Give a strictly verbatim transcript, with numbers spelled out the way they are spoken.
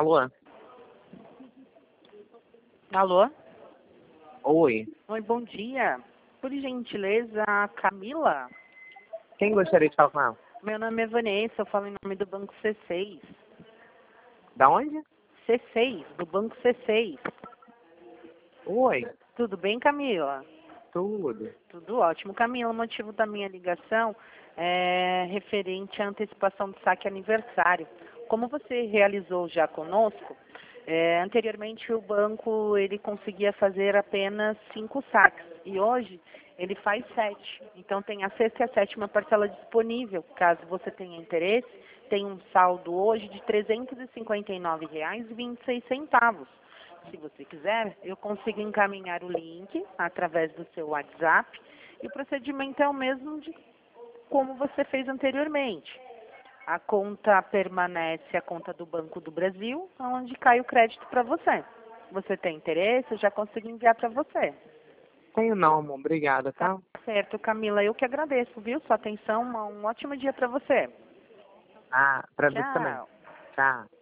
Alô? Alô? Oi. Oi, bom dia. Por gentileza, Camila? Quem gostaria de falar com ela? Meu nome é Vanessa, eu falo em nome do Banco C seis. Da onde? C seis, do Banco C seis. Oi. Tudo bem, Camila? Tudo. Tudo ótimo. Camila, o motivo da minha ligação é referente à antecipação do saque aniversário. Como você realizou já conosco, é, anteriormente o banco ele conseguia fazer apenas cinco saques e hoje ele faz sete. Então tem a sexta e a sétima parcela disponível. Caso você tenha interesse, tem um saldo hoje de trezentos e cinquenta e nove reais e vinte e seis centavos. Se você quiser, eu consigo encaminhar o link através do seu WhatsApp e o procedimento é o mesmo de como você fez anteriormente. A conta permanece a conta do Banco do Brasil, onde cai o crédito para você. Você tem interesse? Eu já consigo enviar para você. Tenho não, amor. Obrigada, tá? Tá certo, Camila. Eu que agradeço, viu? Sua atenção. Um ótimo dia para você. Ah, pra você também. Tchau. Tchau.